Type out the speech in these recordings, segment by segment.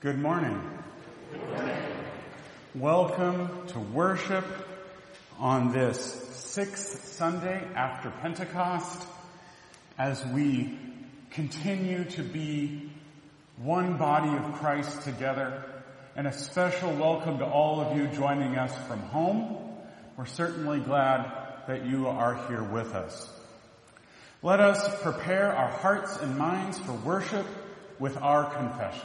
Good morning. Welcome to worship on this sixth Sunday after Pentecost as we continue to be one body of Christ together, and a special welcome to all of you joining us from home. We're certainly glad that you are here with us. Let us prepare our hearts and minds for worship with our confession.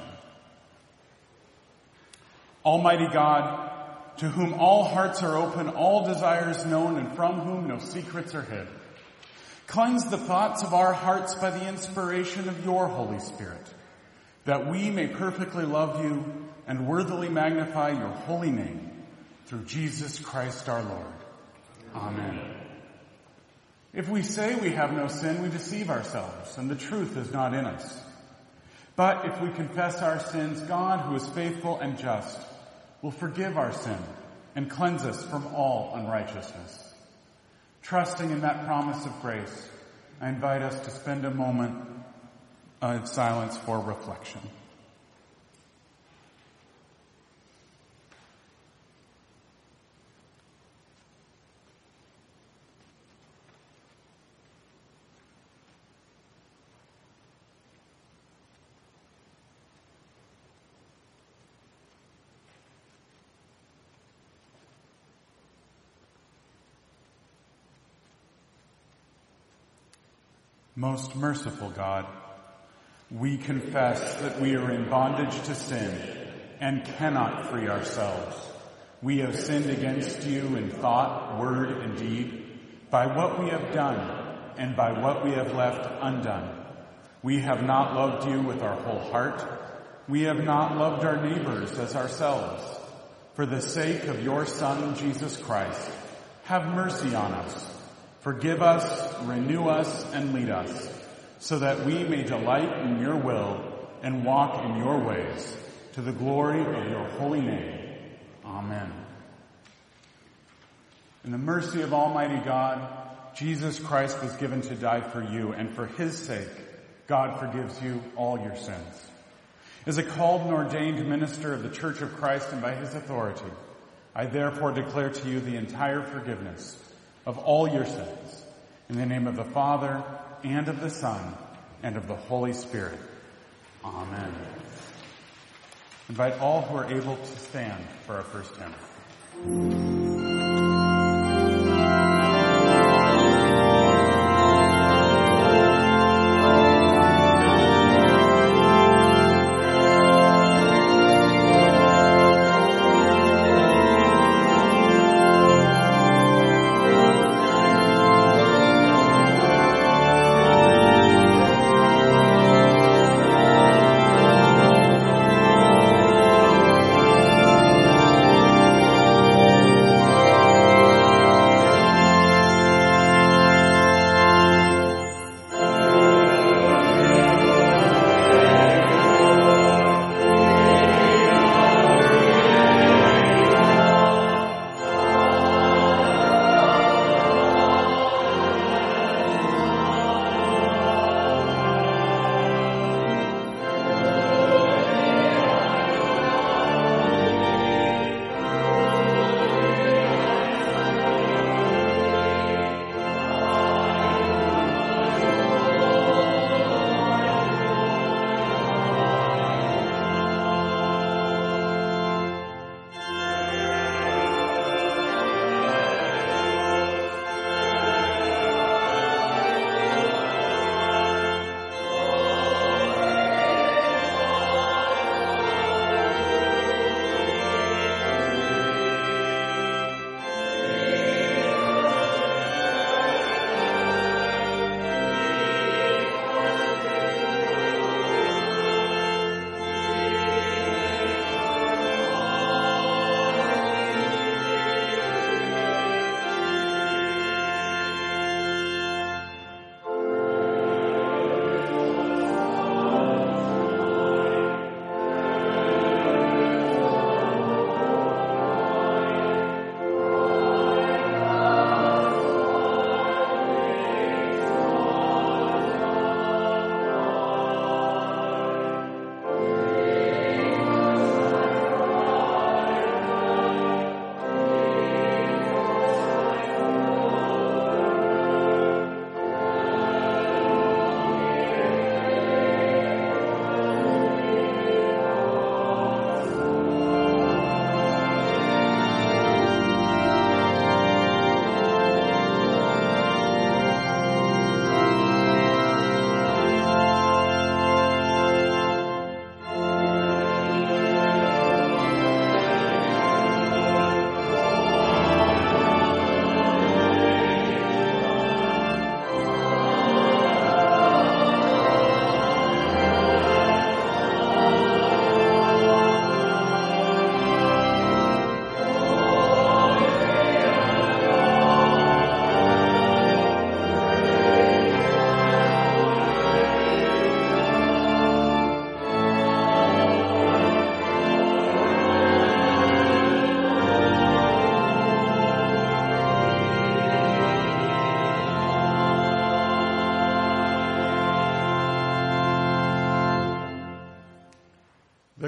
Almighty God, to whom all hearts are open, all desires known, and from whom no secrets are hid, cleanse the thoughts of our hearts by the inspiration of your Holy Spirit, that we may perfectly love you and worthily magnify your holy name, through Jesus Christ our Lord. Amen. If we say we have no sin, we deceive ourselves, and the truth is not in us. But if we confess our sins, God, who is faithful and just, will forgive our sin and cleanse us from all unrighteousness. Trusting in that promise of grace, I invite us to spend a moment of silence for reflection. Most merciful God, we confess that we are in bondage to sin and cannot free ourselves. We have sinned against you in thought, word, and deed, by what we have done and by what we have left undone. We have not loved you with our whole heart. We have not loved our neighbors as ourselves. For the sake of your Son, Jesus Christ, have mercy on us. Forgive us, renew us, and lead us, so that we may delight in your will and walk in your ways, to the glory of your holy name. Amen. In the mercy of Almighty God, Jesus Christ was given to die for you, and for his sake, God forgives you all your sins. As a called and ordained minister of the Church of Christ and by his authority, I therefore declare to you the entire forgiveness of all your sins, in the name of the Father, and of the Son, and of the Holy Spirit. Amen. Invite all who are able to stand for our first hymn.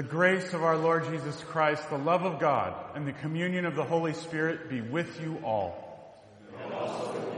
grace of our Lord Jesus Christ, the love of God, and the communion of the Holy Spirit be with you all. And also with you.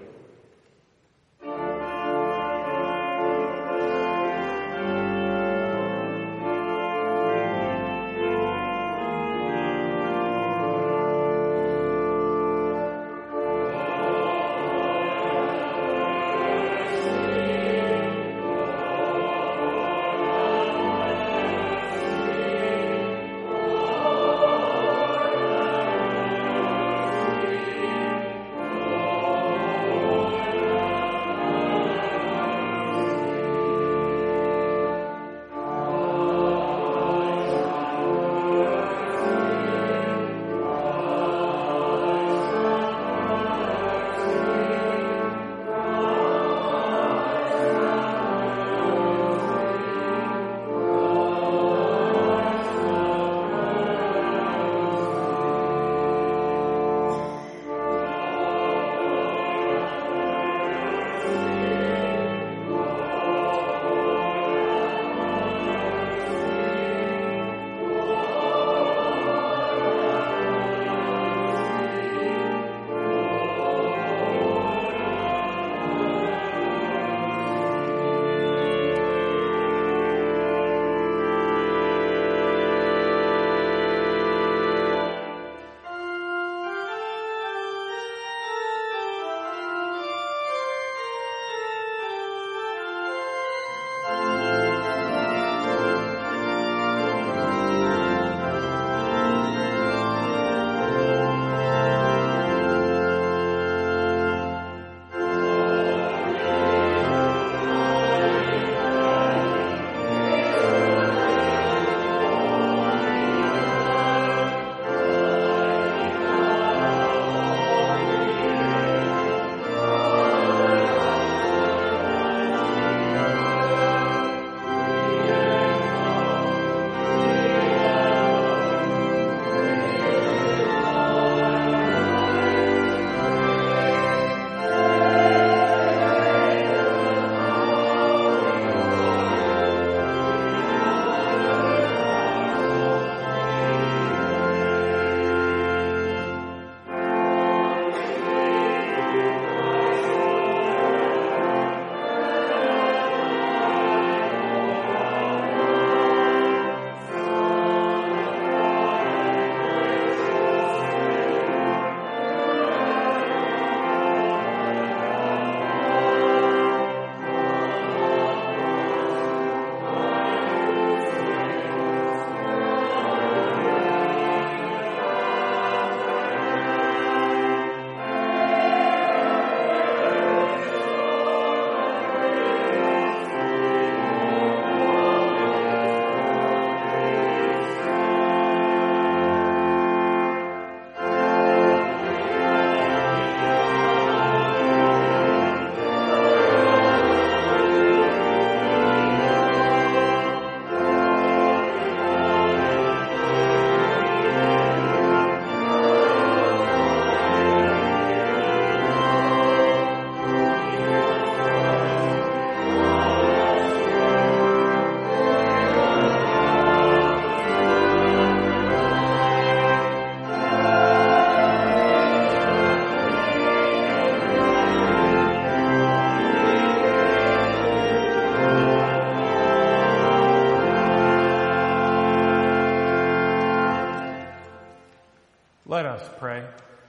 Let us pray.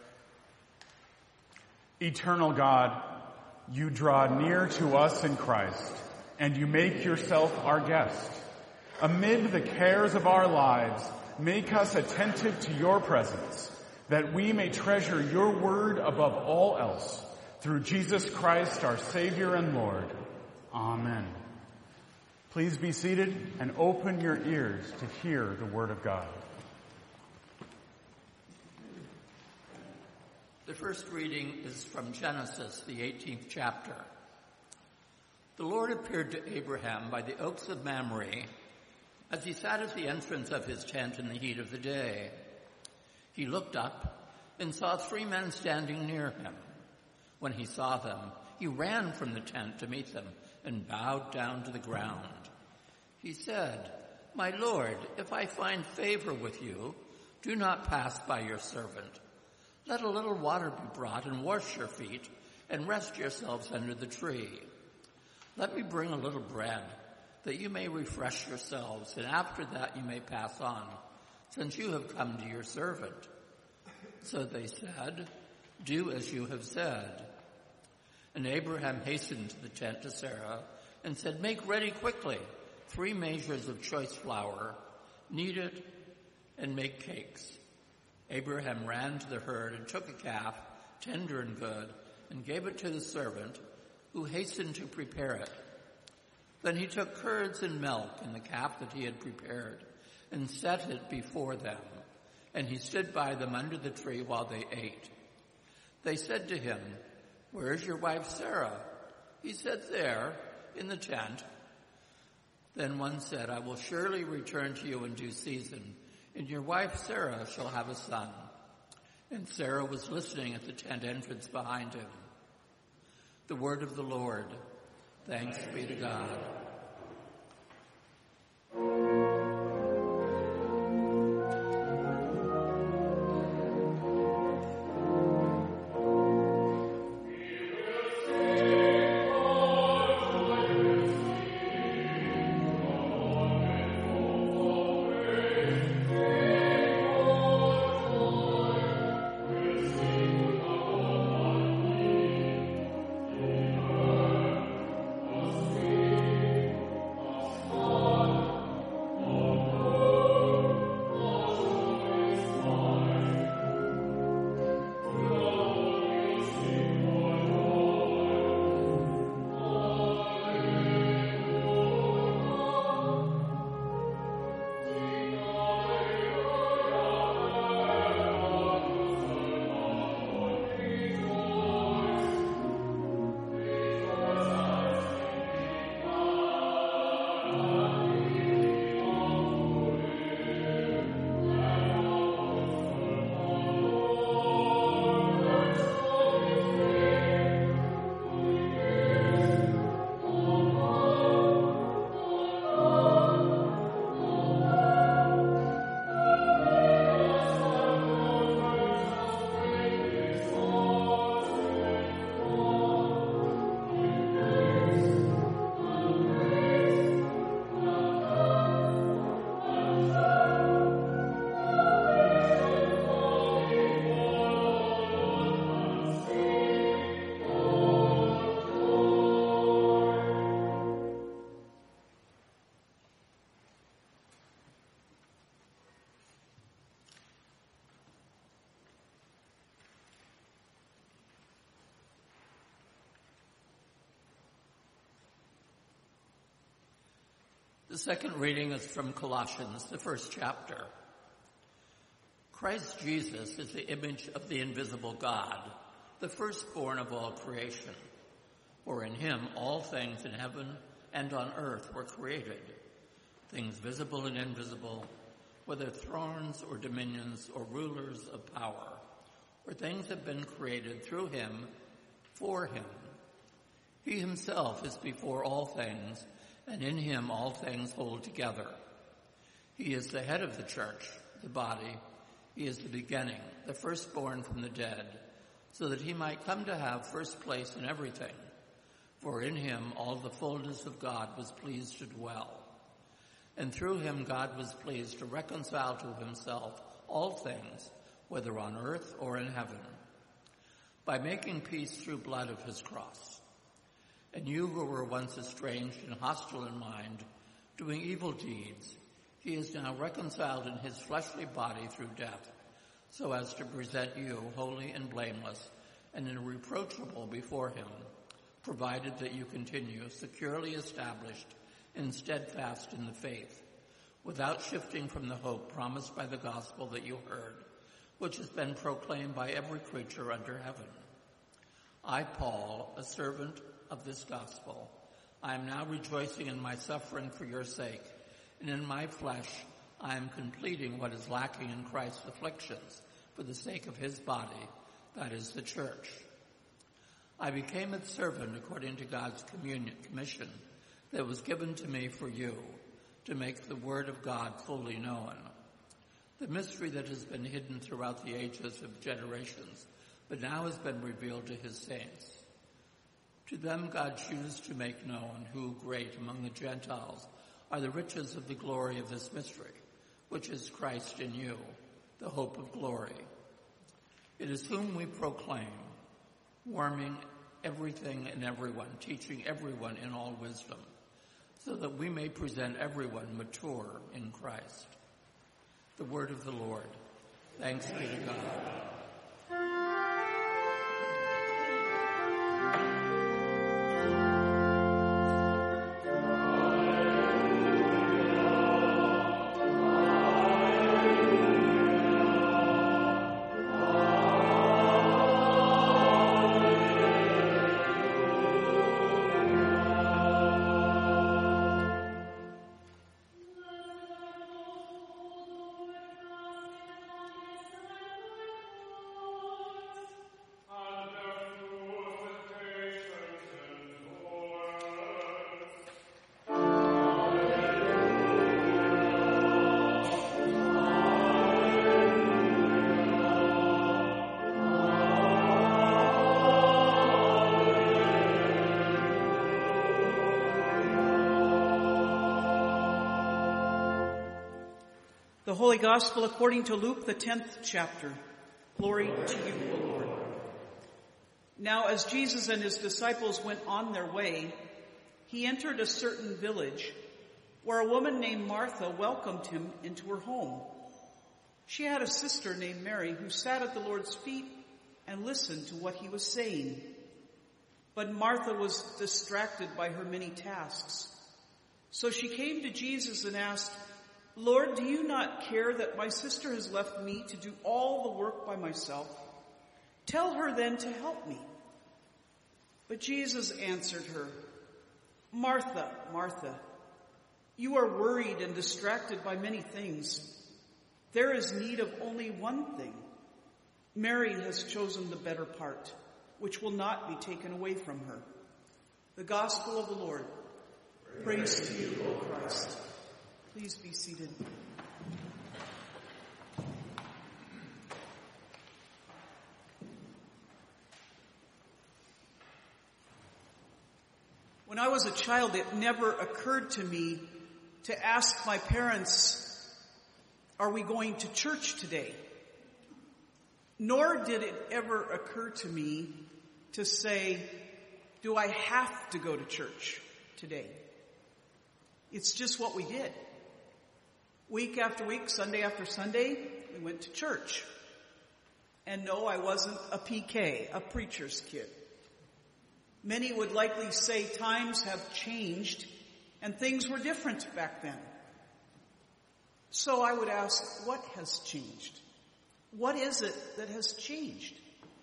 Eternal God, you draw near to us in Christ, and you make yourself our guest. Amid the cares of our lives, make us attentive to your presence, that we may treasure your word above all else. Through Jesus Christ, our Savior and Lord. Amen. Please be seated and open your ears to hear the word of God. The first reading is from Genesis, the 18th chapter. The Lord appeared to Abraham by the oaks of Mamre as he sat at the entrance of his tent in the heat of the day. He looked up and saw 3 men standing near him. When he saw them, he ran from the tent to meet them and bowed down to the ground. He said, "My Lord, if I find favor with you, do not pass by your servant. Let a little water be brought and wash your feet and rest yourselves under the tree. Let me bring a little bread that you may refresh yourselves, and after that you may pass on, since you have come to your servant." So they said, "Do as you have said." And Abraham hastened to the tent to Sarah and said, "Make ready quickly 3 measures of choice flour, knead it, and make cakes." Abraham ran to the herd and took a calf, tender and good, and gave it to the servant, who hastened to prepare it. Then he took curds and milk and the calf that he had prepared and set it before them, and he stood by them under the tree while they ate. They said to him, "Where is your wife Sarah?" He said, "There, in the tent." Then one said, "I will surely return to you in due season, and your wife Sarah shall have a son." And Sarah was listening at the tent entrance behind him. The word of the Lord. Thanks be to God. The second reading is from Colossians, the first chapter. Christ Jesus is the image of the invisible God, the firstborn of all creation. For in him all things in heaven and on earth were created, things visible and invisible, whether thrones or dominions or rulers of power, or things have been created through him, for him. He himself is before all things, and in him all things hold together. He is the head of the church, the body. He is the beginning, the firstborn from the dead, so that he might come to have first place in everything. For in him all the fullness of God was pleased to dwell. And through him God was pleased to reconcile to himself all things, whether on earth or in heaven, by making peace through blood of his cross. And you who were once estranged and hostile in mind, doing evil deeds, he is now reconciled in his fleshly body through death, so as to present you holy and blameless and irreproachable before him, provided that you continue securely established and steadfast in the faith, without shifting from the hope promised by the gospel that you heard, which has been proclaimed by every creature under heaven. I, Paul, a servant of this gospel, I am now rejoicing in my suffering for your sake, and in my flesh I am completing what is lacking in Christ's afflictions for the sake of his body, that is the church. I became its servant according to God's commission that was given to me for you, to make the word of God fully known. The mystery that has been hidden throughout the ages of generations, but now has been revealed to his saints. To them God chooses to make known who great among the Gentiles are the riches of the glory of this mystery, which is Christ in you, the hope of glory. It is whom we proclaim, warming everything and everyone, teaching everyone in all wisdom, so that we may present everyone mature in Christ. The word of the Lord. Thanks be to God. The Holy Gospel according to Luke, the 10th chapter. Glory to you, O Lord. Now, as Jesus and his disciples went on their way, he entered a certain village where a woman named Martha welcomed him into her home. She had a sister named Mary who sat at the Lord's feet and listened to what he was saying. But Martha was distracted by her many tasks. So she came to Jesus and asked, "Lord, do you not care that my sister has left me to do all the work by myself? Tell her then to help me." But Jesus answered her, "Martha, Martha, you are worried and distracted by many things. There is need of only one thing. Mary has chosen the better part, which will not be taken away from her." The Gospel of the Lord. Praise to you, O Christ. Please be seated. When I was a child, it never occurred to me to ask my parents, "Are we going to church today?" Nor did it ever occur to me to say, "Do I have to go to church today?" It's just what we did. Week after week, Sunday after Sunday, we went to church. And no, I wasn't a PK, a preacher's kid. Many would likely say times have changed and things were different back then. So I would ask, what has changed? What is it that has changed?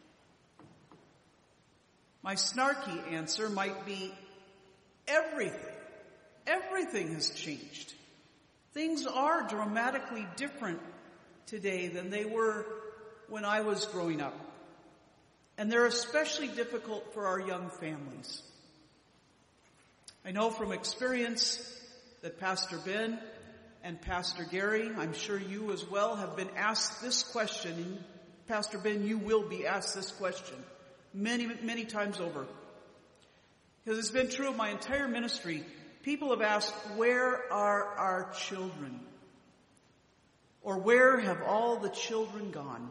My snarky answer might be everything. Everything has changed. Things are dramatically different today than they were when I was growing up. And they're especially difficult for our young families. I know from experience that Pastor Ben and Pastor Gary, I'm sure you as well, have been asked this question. And Pastor Ben, you will be asked this question many, many times over. Because it's been true of my entire ministry. People have asked, where are our children? Or where have all the children gone?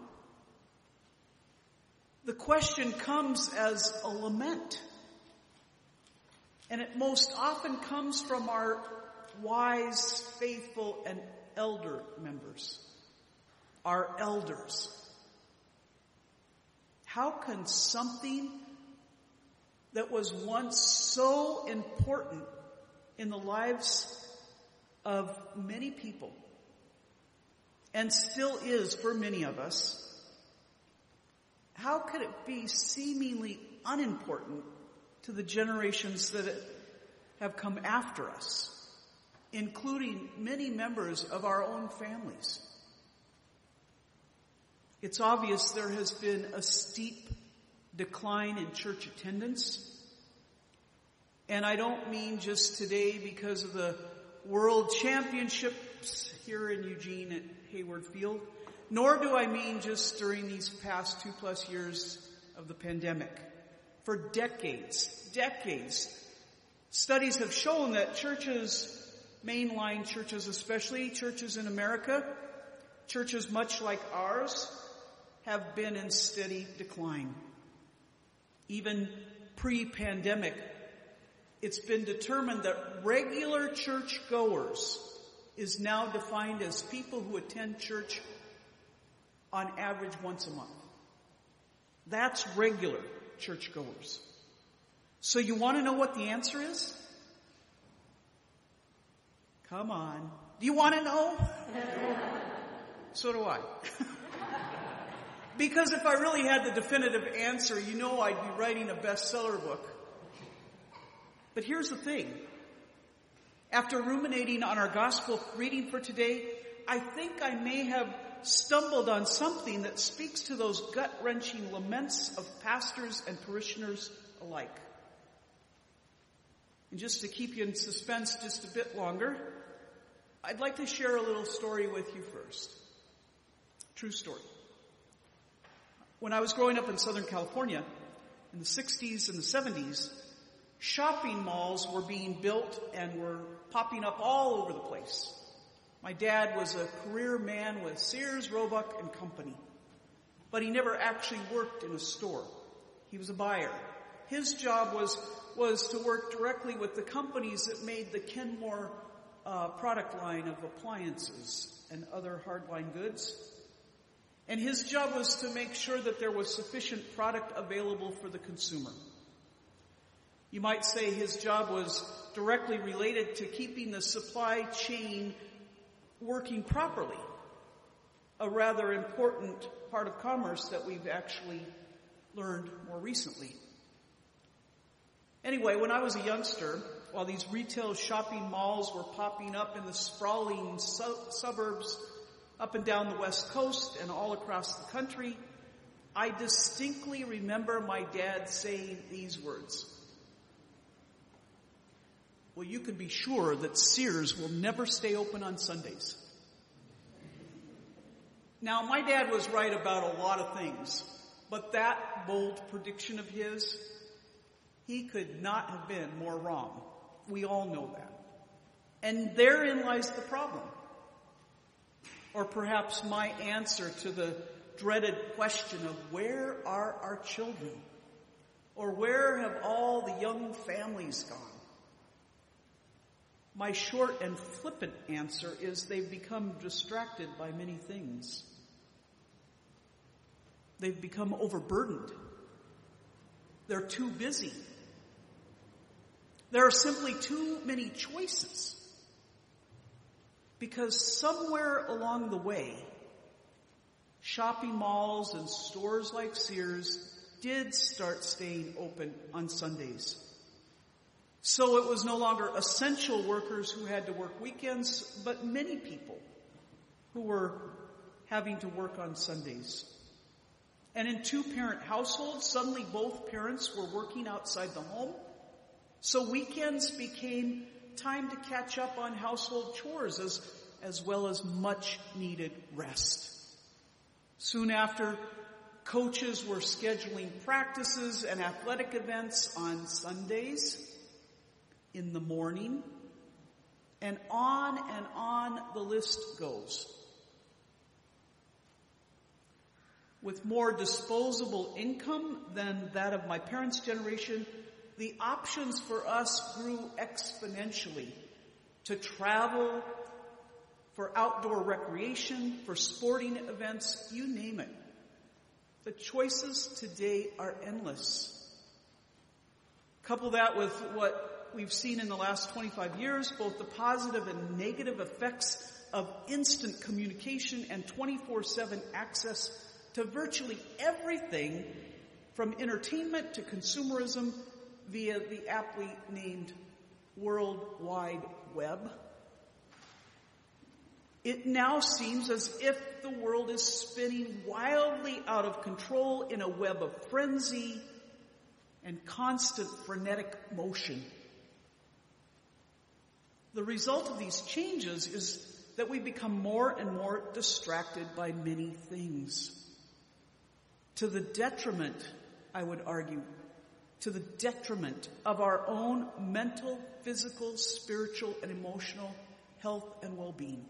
The question comes as a lament. And it most often comes from our wise, faithful, and elder members. Our elders. How can something that was once so important in the lives of many people, and still is for many of us, how could it be seemingly unimportant to the generations that have come after us, including many members of our own families? It's obvious there has been a steep decline in church attendance. And I don't mean just today because of the World Championships here in Eugene at Hayward Field, nor do I mean just during these past 2+ years of the pandemic. For decades, studies have shown that churches, mainline churches especially, churches in America, churches much like ours, have been in steady decline. Even pre-pandemic, it's been determined that regular church goers is now defined as people who attend church on average once a month. That's regular churchgoers. So you want to know what the answer is? Come on. Do you want to know? So do I. Because if I really had the definitive answer, you know I'd be writing a bestseller book. But here's the thing. After ruminating on our gospel reading for today, I think I may have stumbled on something that speaks to those gut-wrenching laments of pastors and parishioners alike. And just to keep you in suspense just a bit longer, I'd like to share a little story with you first. True story. When I was growing up in Southern California, in the 60s and the 70s, shopping malls were being built and were popping up all over the place. My dad was a career man with Sears, Roebuck and Company, but he never actually worked in a store. He was a buyer. His job was to work directly with the companies that made the Kenmore product line of appliances and other hardline goods. And his job was to make sure that there was sufficient product available for the consumer. You might say his job was directly related to keeping the supply chain working properly, a rather important part of commerce that we've actually learned more recently. Anyway, when I was a youngster, while these retail shopping malls were popping up in the sprawling suburbs up and down the West Coast and all across the country, I distinctly remember my dad saying these words. Well, you can be sure that Sears will never stay open on Sundays. Now, my dad was right about a lot of things, but that bold prediction of his, he could not have been more wrong. We all know that. And therein lies the problem. Or perhaps my answer to the dreaded question of where are our children? Or where have all the young families gone? My short and flippant answer is they've become distracted by many things. They've become overburdened. They're too busy. There are simply too many choices. Because somewhere along the way, shopping malls and stores like Sears did start staying open on Sundays. So it was no longer essential workers who had to work weekends, but many people who were having to work on Sundays. And in two-parent households, suddenly both parents were working outside the home. So weekends became time to catch up on household chores as well as much needed rest. Soon after, coaches were scheduling practices and athletic events on Sundays, in the morning, and on the list goes. With more disposable income than that of my parents' generation, the options for us grew exponentially to travel, for outdoor recreation, for sporting events, you name it. The choices today are endless. Couple that with what we've seen in the last 25 years, both the positive and negative effects of instant communication and 24/7 access to virtually everything from entertainment to consumerism via the aptly named World Wide Web. It now seems as if the world is spinning wildly out of control in a web of frenzy and constant frenetic motion. The result of these changes is that we become more and more distracted by many things. To the detriment, I would argue, to the detriment of our own mental, physical, spiritual, and emotional health and well-being.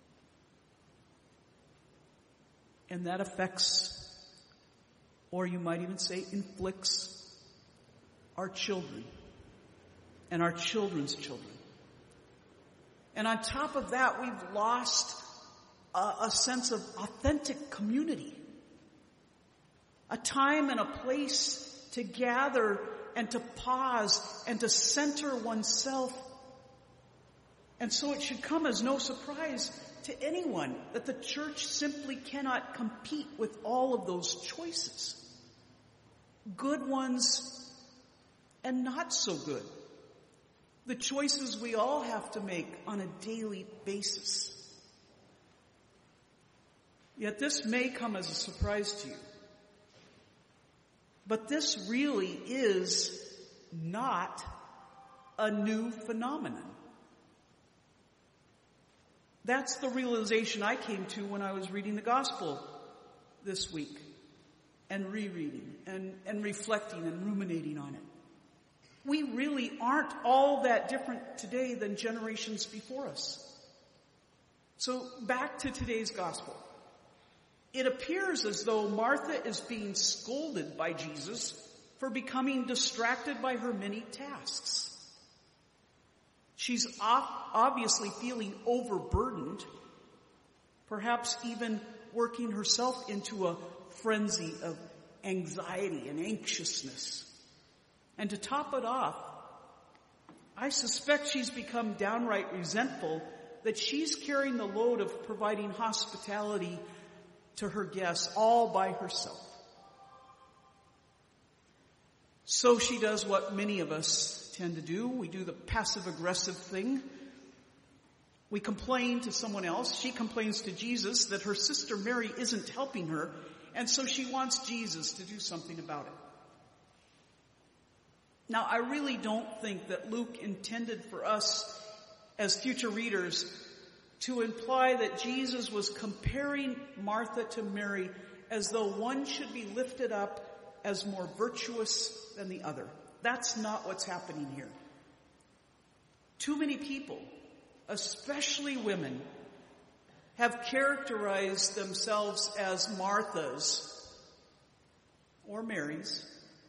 And that affects, or you might even say inflicts, our children and our children's children. And on top of that, we've lost a sense of authentic community. A time and a place to gather and to pause and to center oneself. And so it should come as no surprise to anyone that the church simply cannot compete with all of those choices. Good ones and not so good. The choices we all have to make on a daily basis. Yet this may come as a surprise to you. But this really is not a new phenomenon. That's the realization I came to when I was reading the gospel this week and rereading and reflecting and ruminating on it. We really aren't all that different today than generations before us. So back to today's gospel. It appears as though Martha is being scolded by Jesus for becoming distracted by her many tasks. She's obviously feeling overburdened, perhaps even working herself into a frenzy of anxiety and anxiousness. And to top it off, I suspect she's become downright resentful that she's carrying the load of providing hospitality to her guests all by herself. So she does what many of us tend to do. We do the passive-aggressive thing. We complain to someone else. She complains to Jesus that her sister Mary isn't helping her, and so she wants Jesus to do something about it. Now, I really don't think that Luke intended for us as future readers to imply that Jesus was comparing Martha to Mary as though one should be lifted up as more virtuous than the other. That's not what's happening here. Too many people, especially women, have characterized themselves as Marthas or Marys.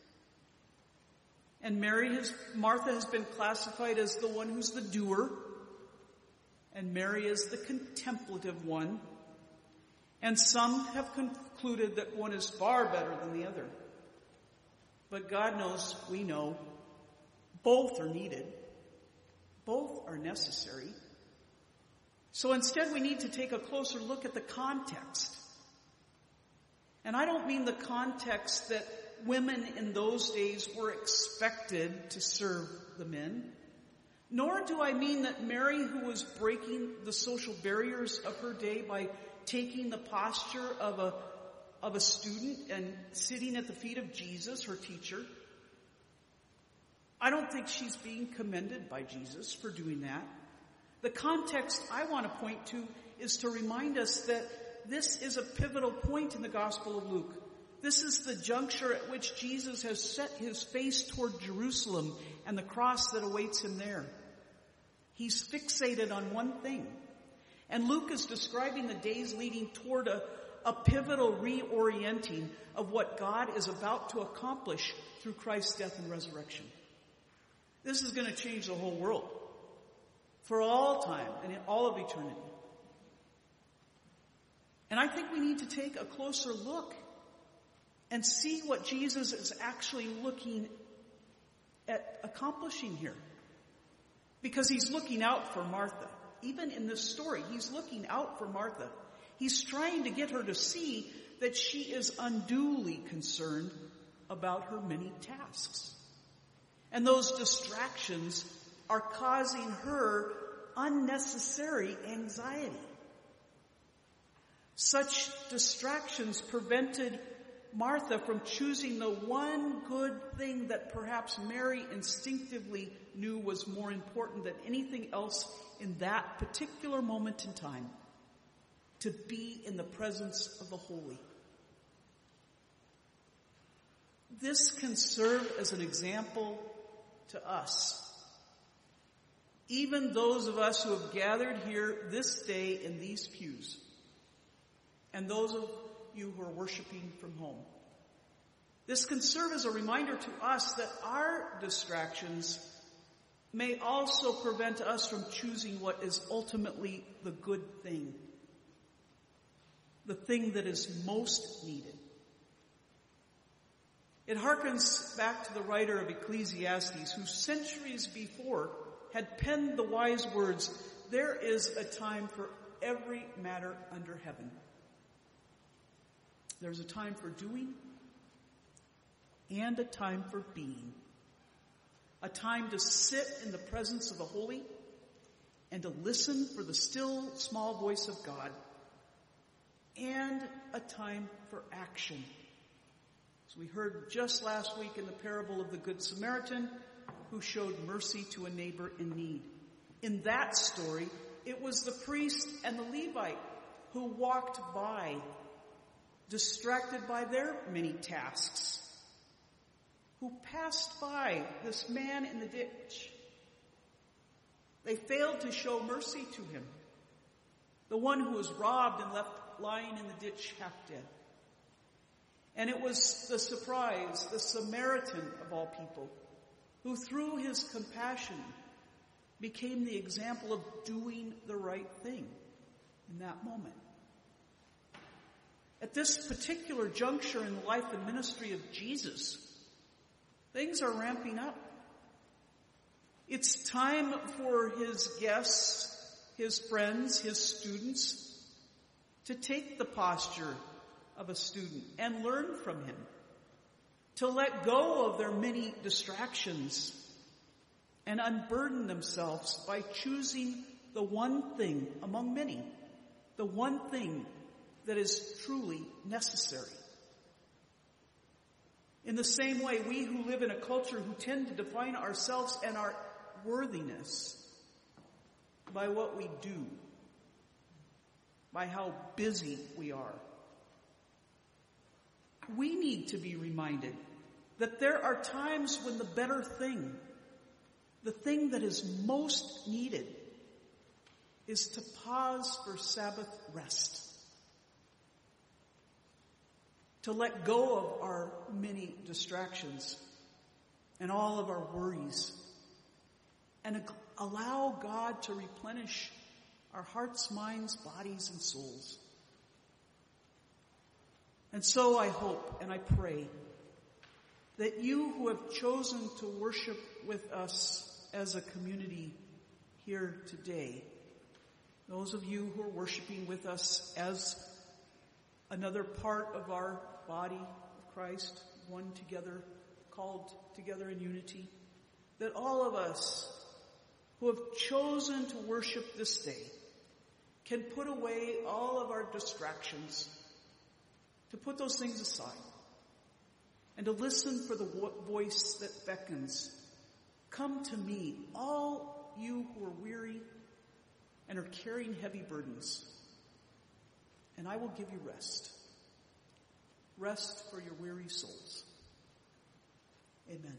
And Martha has been classified as the one who's the doer, and Mary is the contemplative one. And some have concluded that one is far better than the other. But God knows, we know, both are needed. Both are necessary. So instead we need to take a closer look at the context. And I don't mean the context that women in those days were expected to serve the men. Nor do I mean that Mary, who was breaking the social barriers of her day by taking the posture of a student and sitting at the feet of Jesus, her teacher. I don't think she's being commended by Jesus for doing that. The context I want to point to is to remind us that this is a pivotal point in the Gospel of Luke. This is the juncture at which Jesus has set his face toward Jerusalem and the cross that awaits him there. He's fixated on one thing. And Luke is describing the days leading toward a pivotal reorienting of what God is about to accomplish through Christ's death and resurrection. This is going to change the whole world for all time and in all of eternity. And I think we need to take a closer look and see what Jesus is actually looking at accomplishing here. Because he's looking out for Martha. Even in this story, he's looking out for Martha. He's trying to get her to see that she is unduly concerned about her many tasks. And those distractions are causing her unnecessary anxiety. Such distractions prevented Martha from choosing the one good thing that perhaps Mary instinctively knew was more important than anything else in that particular moment in time, to be in the presence of the holy. This can serve as an example to us, even those of us who have gathered here this day in these pews, and those of you who are worshiping from home. This can serve as a reminder to us that our distractions may also prevent us from choosing what is ultimately the good thing, the thing that is most needed. It harkens back to the writer of Ecclesiastes, who centuries before had penned the wise words, "There is a time for every matter under heaven." There's a time for doing and a time for being. A time to sit in the presence of the holy and to listen for the still small voice of God. And a time for action. As we heard just last week in the parable of the Good Samaritan, who showed mercy to a neighbor in need. In that story, it was the priest and the Levite who walked by, distracted by their many tasks, who passed by this man in the ditch. They failed to show mercy to him, the one who was robbed and left lying in the ditch half dead. And it was the surprise, the Samaritan of all people, who through his compassion became the example of doing the right thing in that moment. At this particular juncture in the life and ministry of Jesus, things are ramping up. It's time for his guests, his friends, his students, to take the posture of a student and learn from him, to let go of their many distractions and unburden themselves by choosing the one thing among many, the one thing that is truly necessary. In the same way, we who live in a culture who tend to define ourselves and our worthiness by what we do, by how busy we are, we need to be reminded that there are times when the better thing, the thing that is most needed, is to pause for Sabbath rest. To let go of our many distractions and all of our worries and allow God to replenish our hearts, minds, bodies, and souls. And so I hope and I pray that you who have chosen to worship with us as a community here today, those of you who are worshiping with us as another part of our body of Christ, one together, called together in unity, that all of us who have chosen to worship this day can put away all of our distractions, to put those things aside, and to listen for the voice that beckons. Come to me, all you who are weary and are carrying heavy burdens, and I will give you rest. Rest for your weary souls. Amen.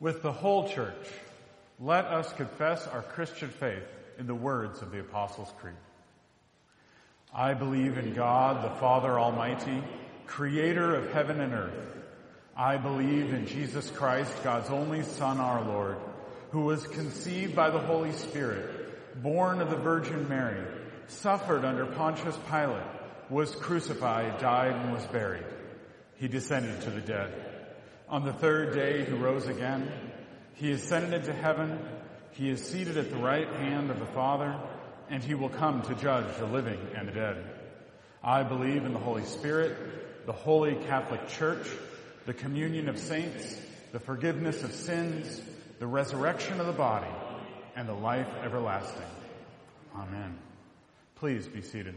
With the whole church, let us confess our Christian faith in the words of the Apostles' Creed. I believe in God, the Father Almighty, creator of heaven and earth. I believe in Jesus Christ, God's only Son, our Lord, who was conceived by the Holy Spirit, born of the Virgin Mary, suffered under Pontius Pilate, was crucified, died, and was buried. He descended to the dead. On the third day he rose again. He ascended into heaven. He is seated at the right hand of the Father, and he will come to judge the living and the dead. I believe in the Holy Spirit, the Holy Catholic Church, the communion of saints, the forgiveness of sins, the resurrection of the body, and the life everlasting. Amen. Please be seated.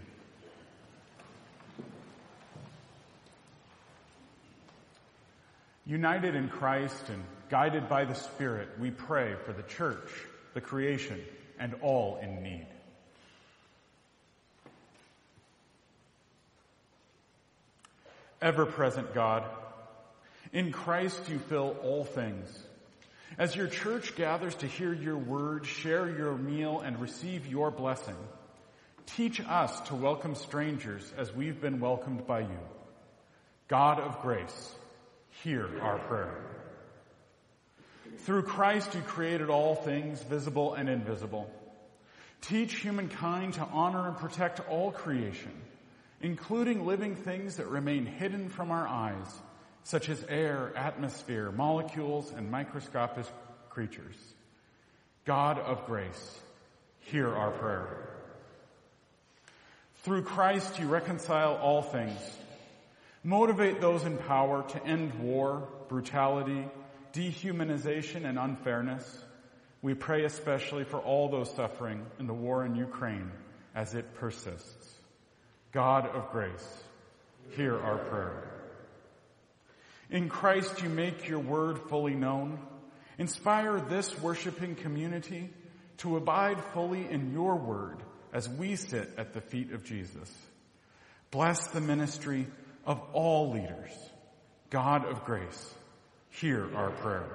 United in Christ and guided by the Spirit, we pray for the church, the creation, and all in need. Ever-present God, in Christ you fill all things. As your church gathers to hear your word, share your meal, and receive your blessing, teach us to welcome strangers as we've been welcomed by you. God of grace, hear our prayer. Through Christ you created all things, visible and invisible. Teach humankind to honor and protect all creation, including living things that remain hidden from our eyes, such as air, atmosphere, molecules, and microscopic creatures. God of grace, hear our prayer. Through Christ you reconcile all things. Motivate those in power to end war, brutality, dehumanization, and unfairness. We pray especially for all those suffering in the war in Ukraine as it persists. God of grace, hear our prayer. In Christ you make your word fully known. Inspire this worshiping community to abide fully in your word as we sit at the feet of Jesus. Bless the ministry of all leaders. God of grace, hear our prayer.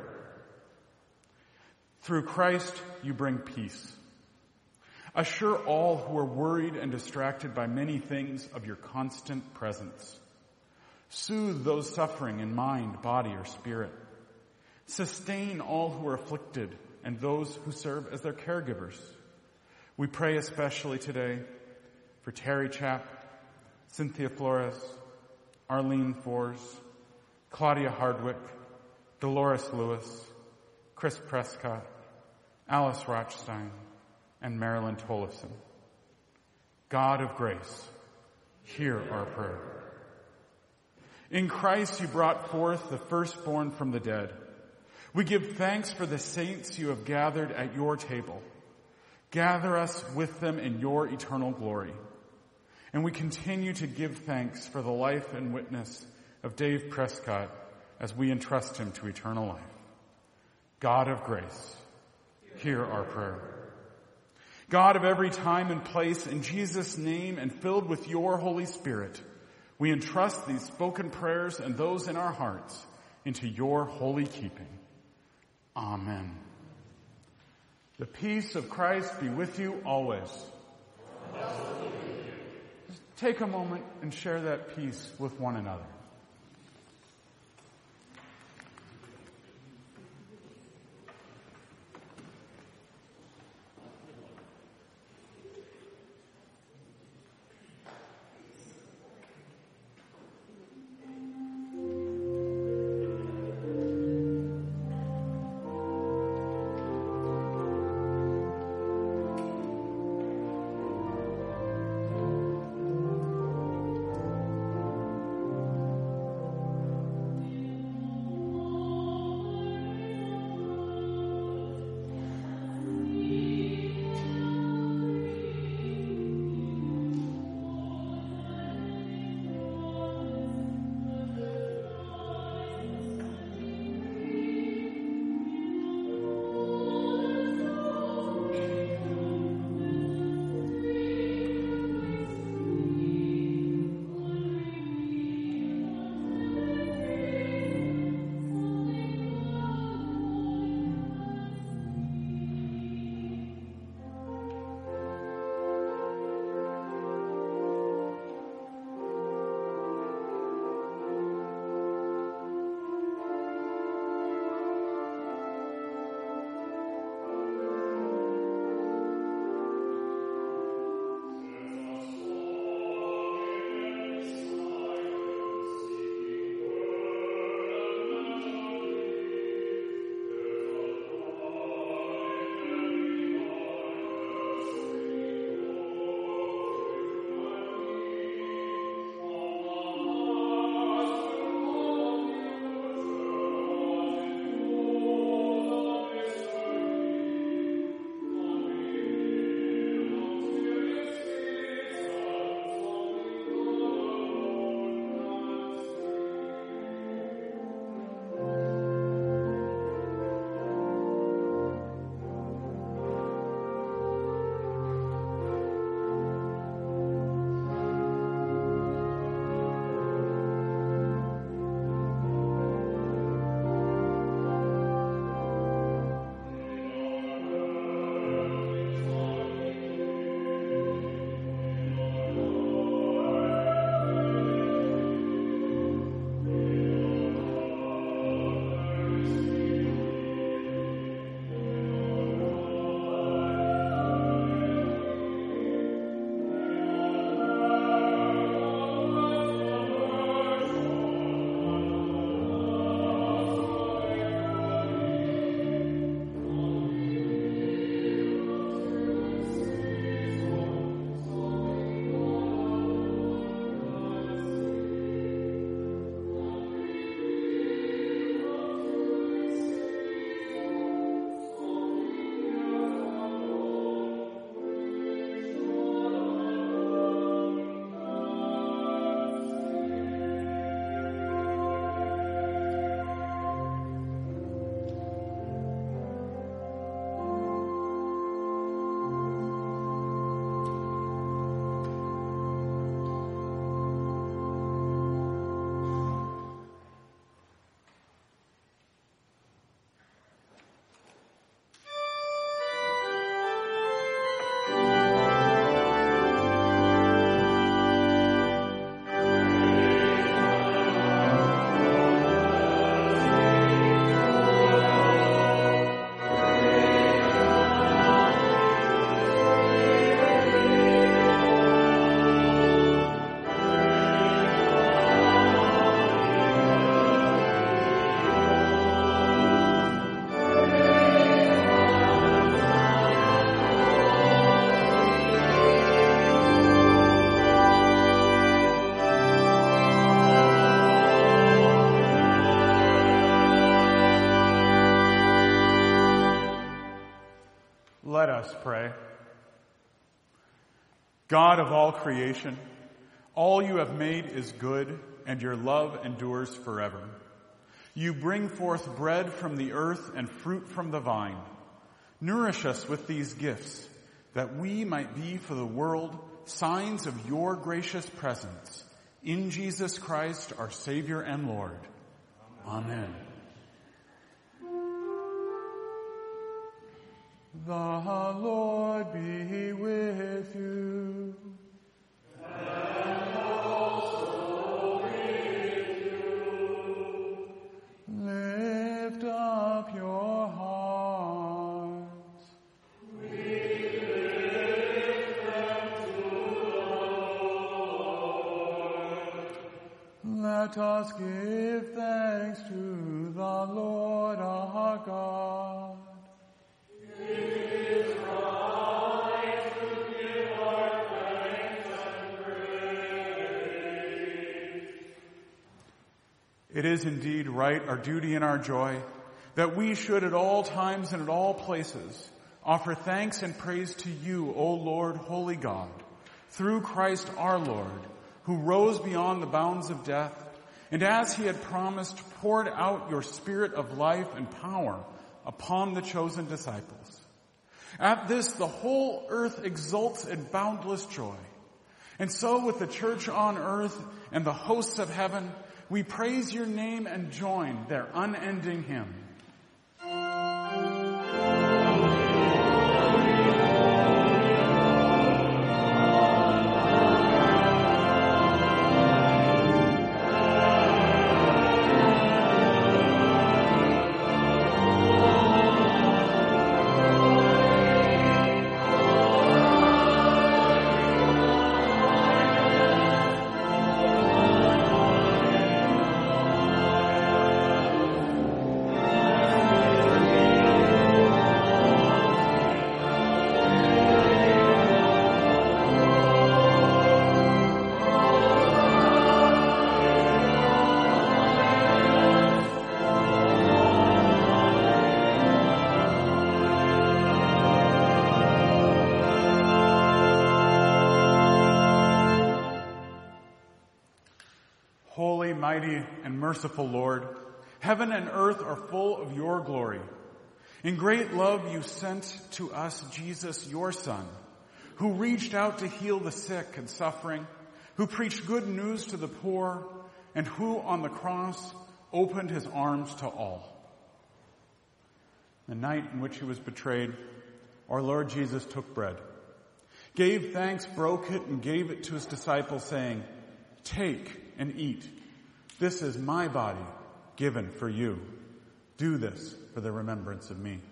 Through Christ you bring peace. Assure all who are worried and distracted by many things of your constant presence. Soothe those suffering in mind, body, or spirit. Sustain all who are afflicted and those who serve as their caregivers. We pray especially today for Terry Chapp, Cynthia Flores, Arlene Fors, Claudia Hardwick, Dolores Lewis, Chris Prescott, Alice Rochstein, and Marilyn Tollefson. God of grace, hear our prayer. In Christ you brought forth the firstborn from the dead. We give thanks for the saints you have gathered at your table. Gather us with them in your eternal glory. And we continue to give thanks for the life and witness of Dave Prescott as we entrust him to eternal life. God of grace, hear our prayer. God of every time and place, in Jesus' name and filled with your Holy Spirit, we entrust these spoken prayers and those in our hearts into your holy keeping. Amen. The peace of Christ be with you always. Just take a moment and share that peace with one another. us pray. God of all creation, all you have made is good, and your love endures forever. You bring forth bread from the earth and fruit from the vine. Nourish us with these gifts, that we might be for the world signs of your gracious presence. In Jesus Christ, our Savior and Lord. Amen. The Lord be with you. And also with you. Lift up your hearts. We lift them to the Lord. Let us give thanks to the Lord our God. It is indeed right, our duty and our joy, that we should at all times and at all places offer thanks and praise to you, O Lord, holy God, through Christ our Lord, who rose beyond the bounds of death, and as he had promised, poured out your Spirit of life and power upon the chosen disciples. At this, the whole earth exults in boundless joy. And so with the church on earth and the hosts of heaven, we praise your name and join their unending hymn. Holy, mighty, and merciful Lord, heaven and earth are full of your glory. In great love you sent to us Jesus, your Son, who reached out to heal the sick and suffering, who preached good news to the poor, and who on the cross opened his arms to all. The night in which he was betrayed, our Lord Jesus took bread, gave thanks, broke it, and gave it to his disciples, saying, "Take and eat. This is my body given for you. Do this for the remembrance of me."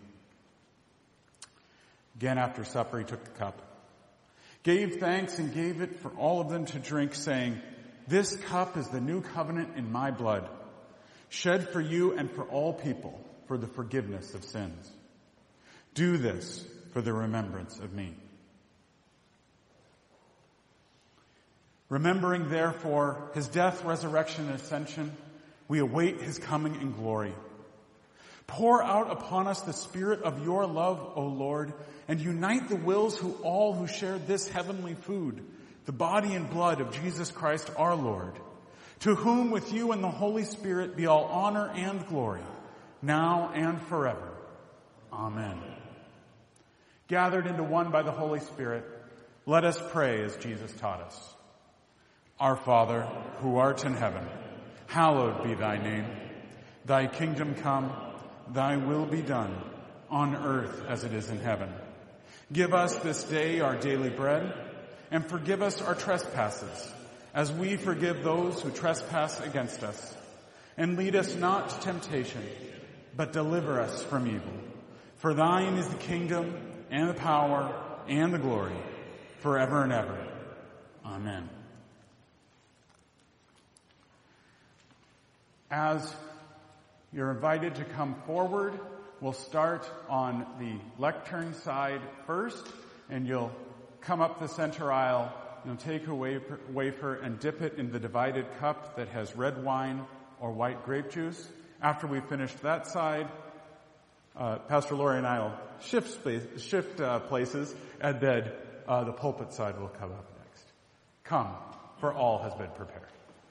Again, after supper, he took the cup, gave thanks, and gave it for all of them to drink, saying, "This cup is the new covenant in my blood, shed for you and for all people for the forgiveness of sins. Do this for the remembrance of me." Remembering, therefore, his death, resurrection, and ascension, we await his coming in glory. Pour out upon us the Spirit of your love, O Lord, and unite the wills of all who share this heavenly food, the body and blood of Jesus Christ our Lord, to whom with you and the Holy Spirit be all honor and glory, now and forever. Amen. Gathered into one by the Holy Spirit, let us pray as Jesus taught us. Our Father, who art in heaven, hallowed be thy name. Thy kingdom come, thy will be done, on earth as it is in heaven. Give us this day our daily bread, and forgive us our trespasses, as we forgive those who trespass against us. And lead us not to temptation, but deliver us from evil. For thine is the kingdom, and the power, and the glory, forever and ever. Amen. As you're invited to come forward, we'll start on the lectern side first, and you'll come up the center aisle. You'll take a wafer and dip it in the divided cup that has red wine or white grape juice. After we've finished that side, Pastor Lori and I will shift places, and then the pulpit side will come up next. Come, for all has been prepared.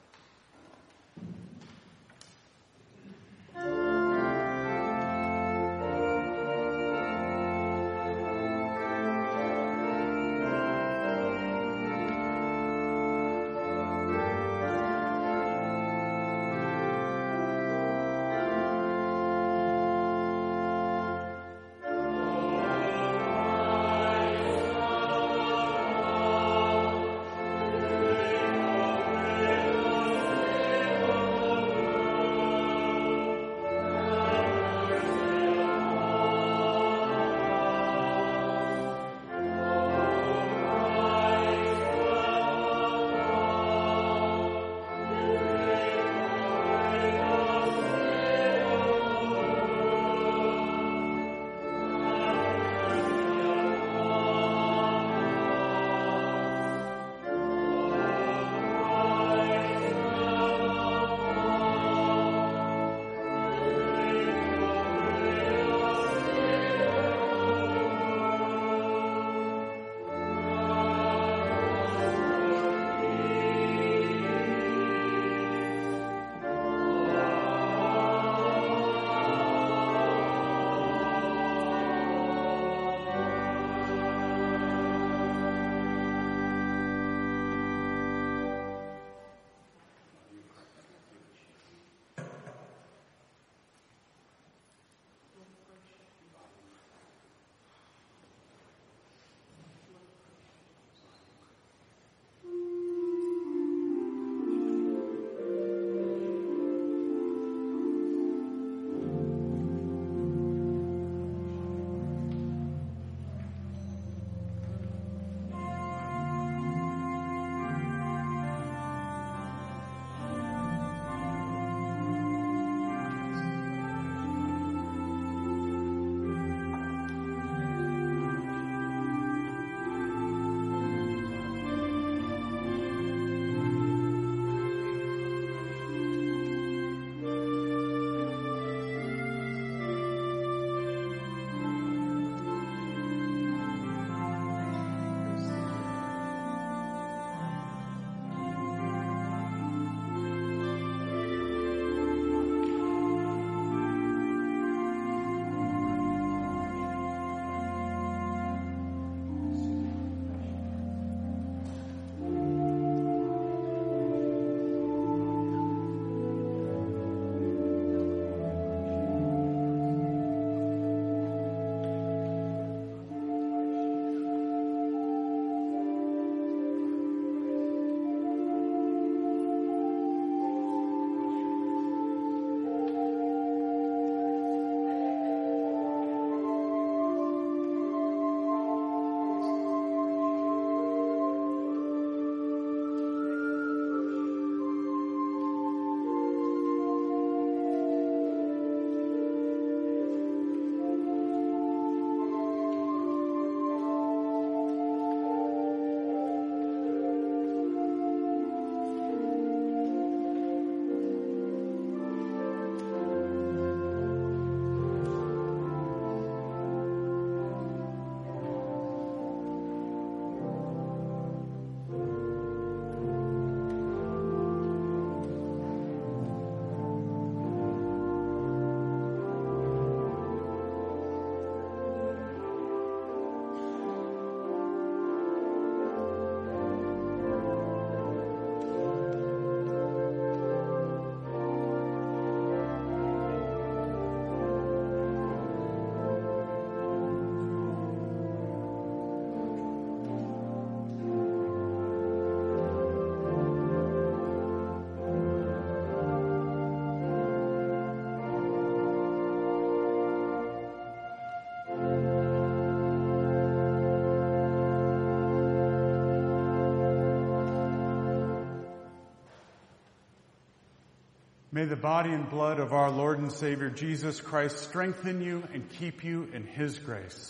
May the body and blood of our Lord and Savior Jesus Christ strengthen you and keep you in his grace.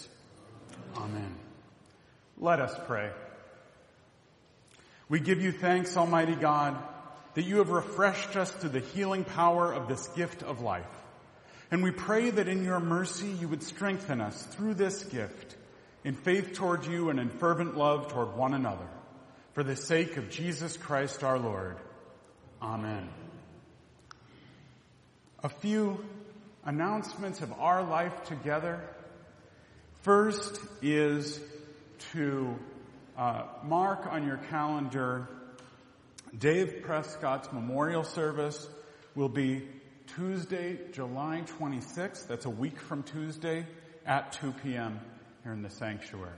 Amen. Let us pray. We give you thanks, Almighty God, that you have refreshed us to the healing power of this gift of life. And we pray that in your mercy you would strengthen us through this gift in faith toward you and in fervent love toward one another. For the sake of Jesus Christ our Lord. Amen. A few announcements of our life together. First is to mark on your calendar, Dave Prescott's memorial service will be Tuesday, July 26th. That's a week from Tuesday at 2 p.m. here in the sanctuary.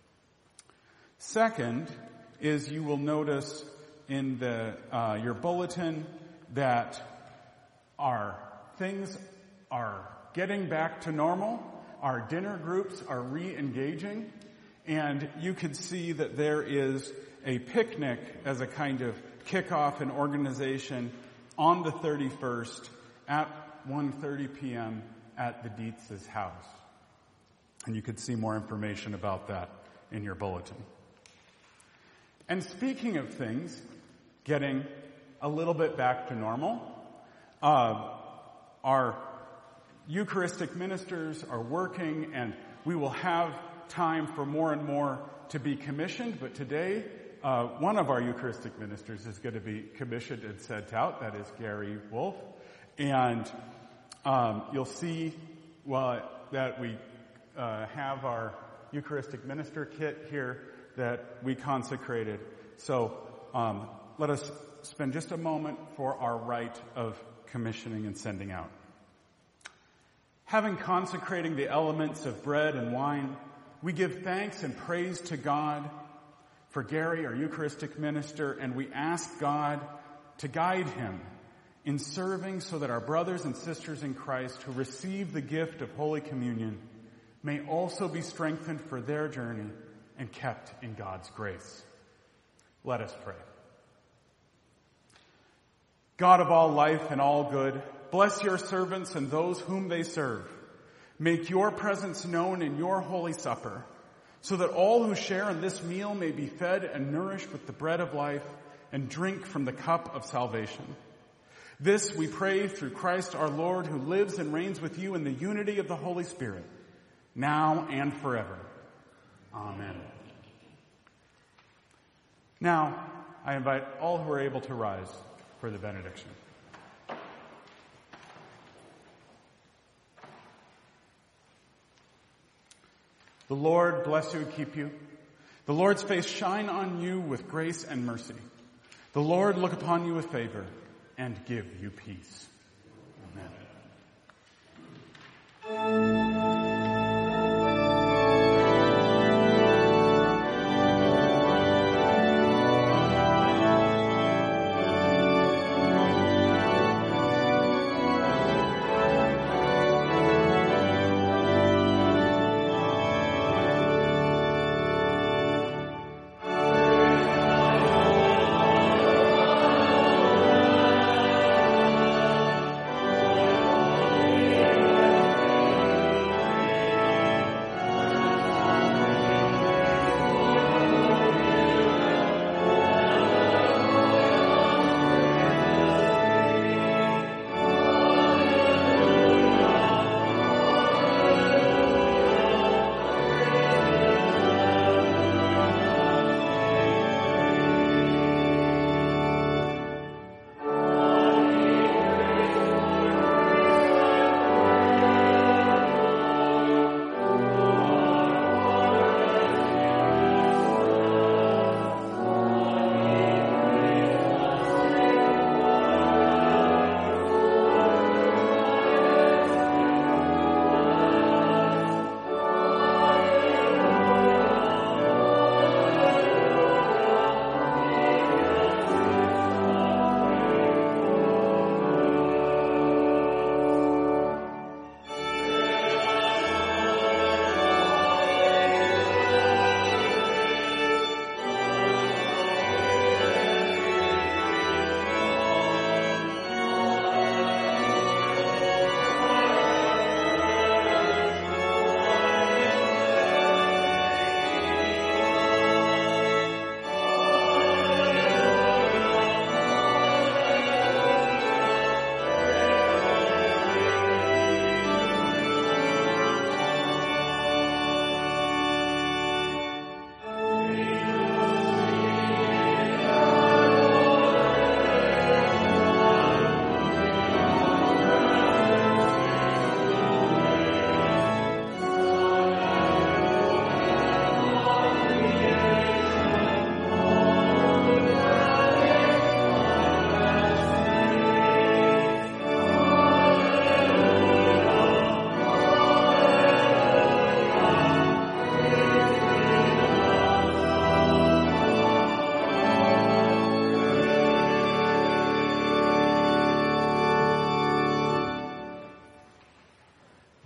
Second is you will notice in your bulletin that our things are getting back to normal. Our dinner groups are re-engaging, and you could see that there is a picnic as a kind of kickoff and organization on the 31st at 1:30 p.m. at the Dietz's house. And you could see more information about that in your bulletin. And speaking of things getting a little bit back to normal, our Eucharistic ministers are working, and we will have time for more and more to be commissioned. But today, one of our Eucharistic ministers is going to be commissioned and sent out. That is Gary Wolf. And you'll see that we have our Eucharistic minister kit here that we consecrated. So let us spend just a moment for our rite of commissioning and sending out. Having consecrating the elements of bread and wine, we give thanks and praise to God for Gary, our Eucharistic minister, and we ask God to guide him in serving so that our brothers and sisters in Christ who receive the gift of Holy Communion may also be strengthened for their journey and kept in God's grace. Let us pray. God of all life and all good, bless your servants and those whom they serve. Make your presence known in your holy supper, so that all who share in this meal may be fed and nourished with the bread of life and drink from the cup of salvation. This we pray through Christ our Lord, who lives and reigns with you in the unity of the Holy Spirit, now and forever. Amen. Now, I invite all who are able to rise for the benediction. The Lord bless you and keep you. The Lord's face shine on you with grace and mercy. The Lord look upon you with favor and give you peace. Amen.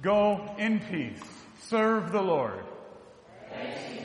Go in peace. Serve the Lord. Thanks be